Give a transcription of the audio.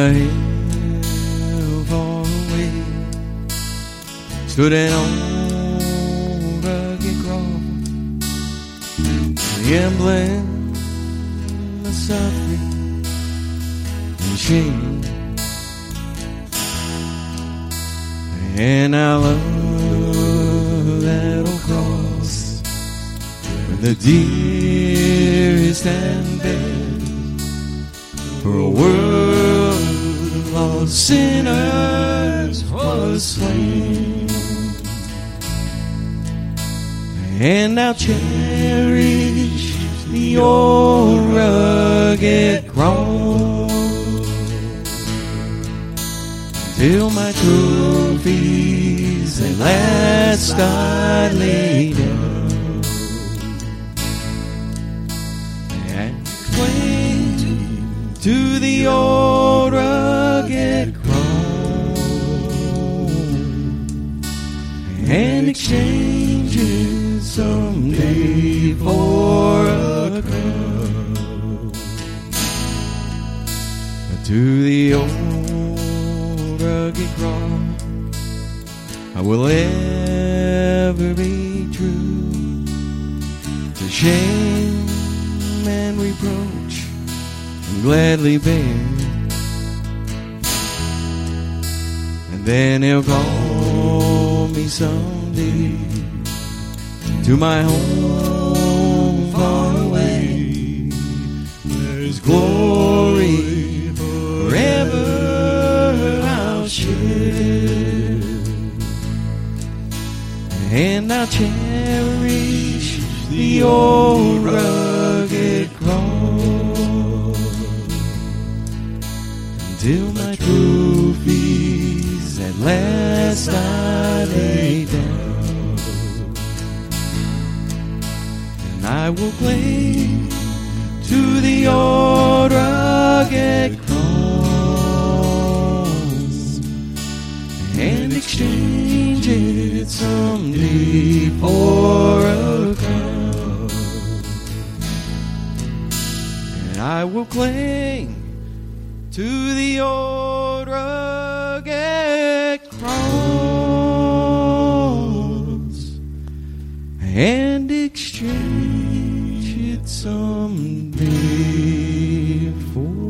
hill far away stood an old rugged cross, the emblem of suffering and shame. And I love that old cross, where the dearest and best for a world of lost sinners was slain. And I'll cherish the old rugged cross till my trophies at last I lay down and cling to the old rugged cross and exchange it someday for a crown. To the old rugged cross I will ever be true, to shame and reproach and gladly bear. And then he'll call me someday to my home far away. There's glory forever I'll share, and I'll cherish the old rugged cross until my trophies at last I lay down. And I will cling to the old rugged cross and exchange it someday for a crown. And I will cling to the old rugged cross and exchange it someday for